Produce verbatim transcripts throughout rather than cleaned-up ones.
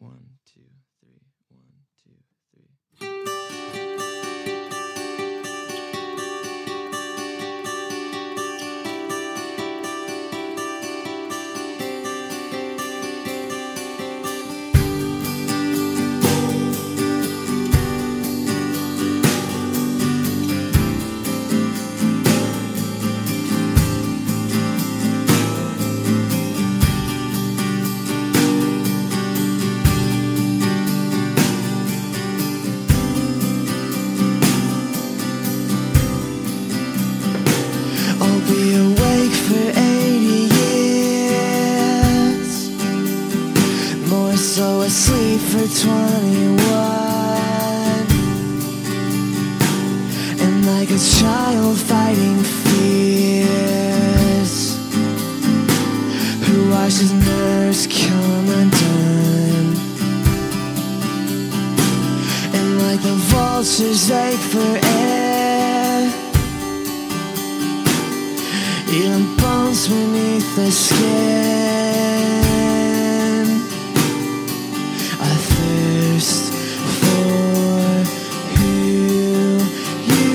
One, two, three, one, two, three. Be awake for eighty years, more so asleep for twenty-one, and like a child fighting fears, who watches nerves come undone, and like the vultures ache for air, even bones beneath the skin. I thirst for who you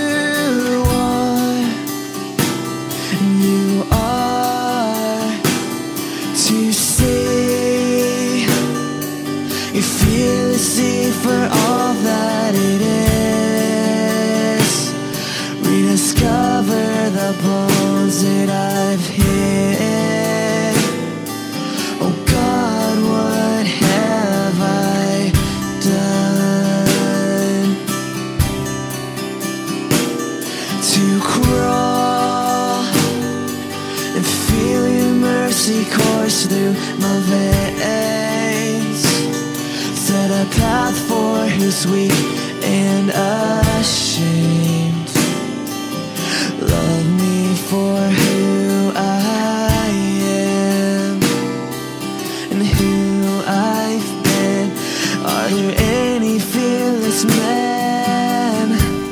are, and you are to see. You feel the sea for all that it is. Rediscover the bones that I've hid. Oh God, what have I done to crawl and feel your mercy course through my veins? Set a path for who's weak and ashamed. Love me for who I am and who I've been. Are there any fearless men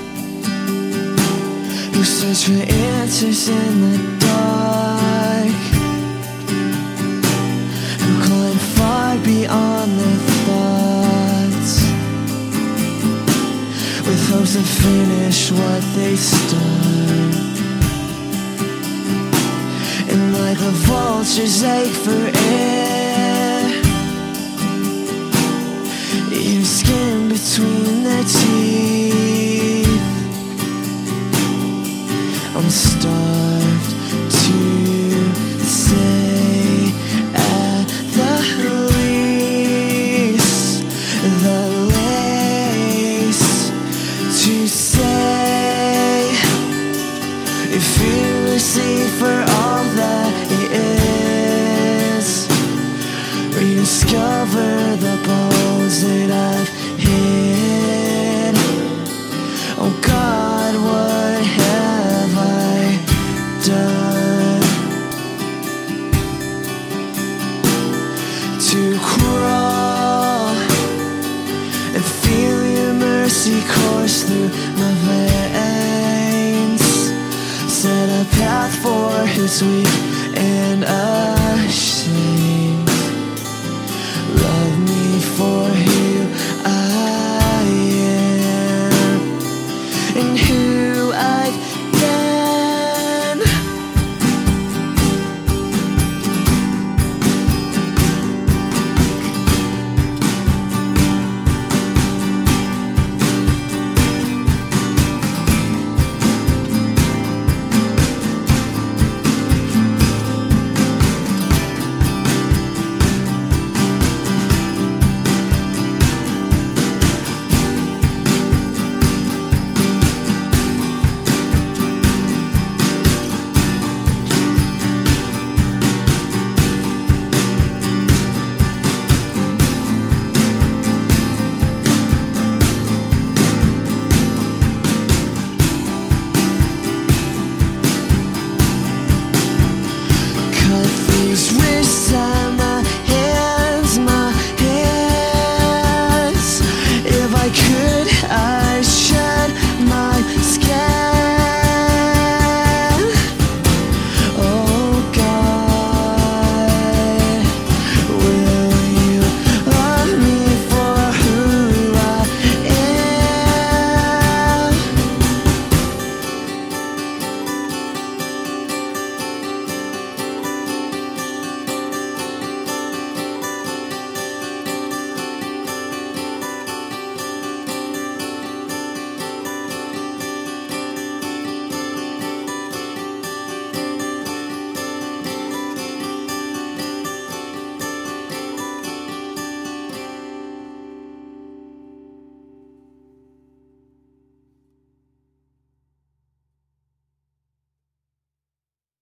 who search for answers in the dark, who climb far beyond their thoughts, with hopes to finish what they start? And like the vultures ache for air, your skin between their teeth, I'm starved to say at the least, the least to say if you receive for all that it is. Rediscover the bones that I've hid. Oh God, what have I done to crawl and feel your mercy course through my veins? Set a path for who's weak and ashamed.